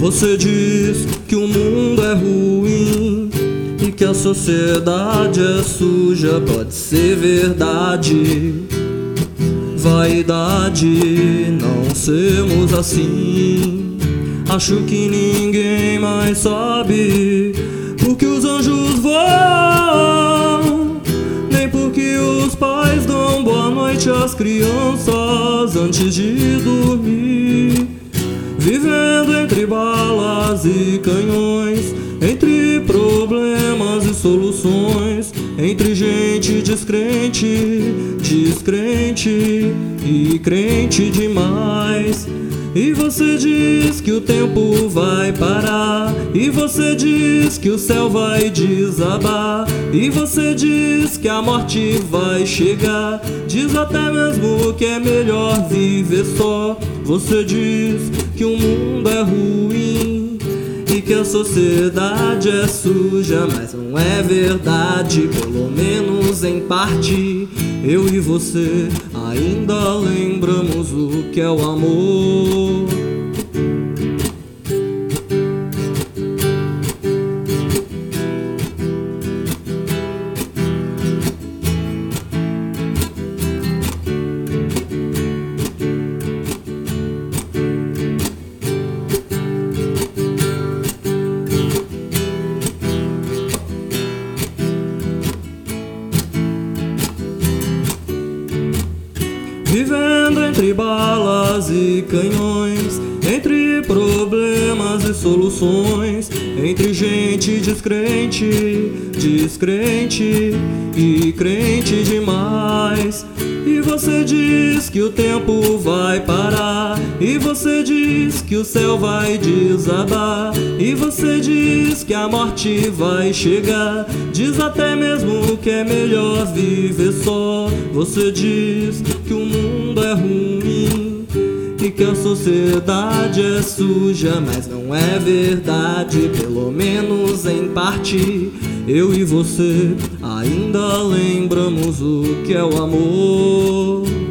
Você diz que o mundo é ruim e que a sociedade é suja. Pode ser verdade, vaidade, não sermos assim. Acho que ninguém mais sabe porque os anjos voam, nem porque os pais dão boa noite às crianças antes de dormir. Vivendo entre balas e canhões, entre problemas e soluções, entre gente descrente, descrente e crente demais. E você diz que o tempo vai parar, e você diz que o céu vai desabar, e você diz que a morte vai chegar. Diz até mesmo que é melhor viver só. Você diz que o mundo é ruim e que a sociedade é suja, mas não é verdade, pelo menos em parte. Eu e você ainda lembramos o que é o amor. Vivendo entre balas e canhões, entre problemas e soluções, entre gente descrente, descrente e crente demais. E você diz que o tempo vai parar, e você diz que o céu vai desabar, e você diz que a morte vai chegar. Diz até mesmo que é melhor viver só. Você diz que o mundo é ruim e que a sociedade é suja, mas não é verdade, pelo menos em parte. Eu e você ainda lembramos o que é o amor.